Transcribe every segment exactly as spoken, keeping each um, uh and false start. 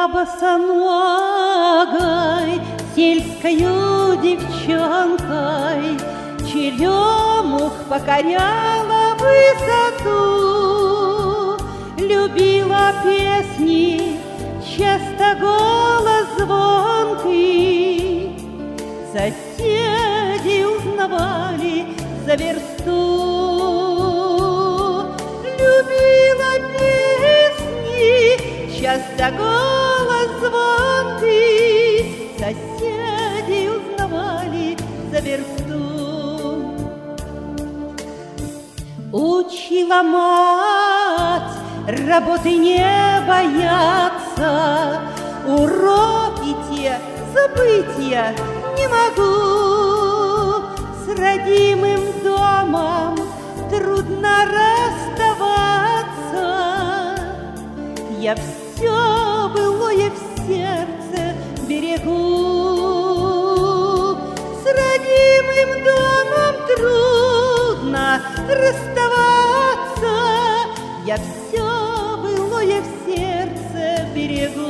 была босоногой сельскою девчонкой, черемух покоряла высоту, любила песни, часто голос звонкий. Соседи узнавали за версту, любила песни, часто голос звонкий. Соседи узнавали за версту. Учила мать работы не бояться, уроки те забыть я не могу. С родимым домом трудно расставаться, я все былое в сердце берегу. С родимым домом трудно расставаться, я все былое в сердце берегу.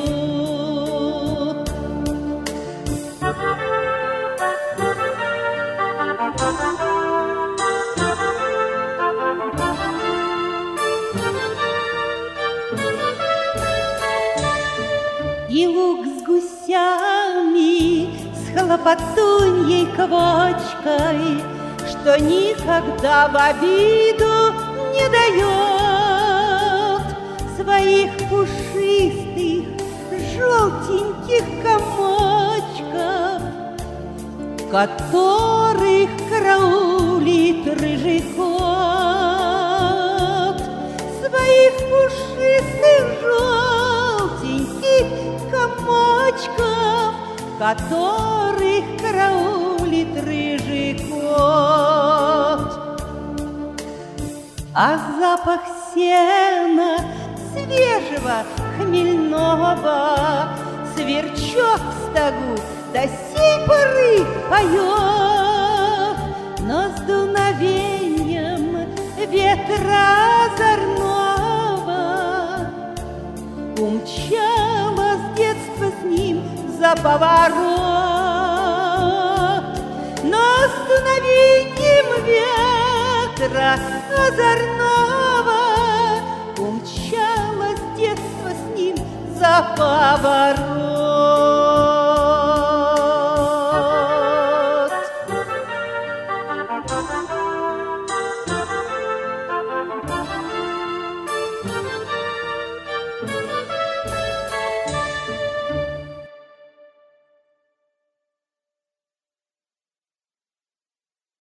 И лук с гусями, с хлопотуньей квочкой, что никогда в обиду не дает своих пушистых желтеньких комочков, которых караулит рыжий кот. Своих пушистых желтеньких комочков, которых караулит рыжий кот. А запах сена свежего хмельного сверчок в стогу до сей поры поет, но с дуновением ветра озорного умчала с детства с ним за поворот. Но с дуновением ветра озорного умчала с детства с ним за поворот.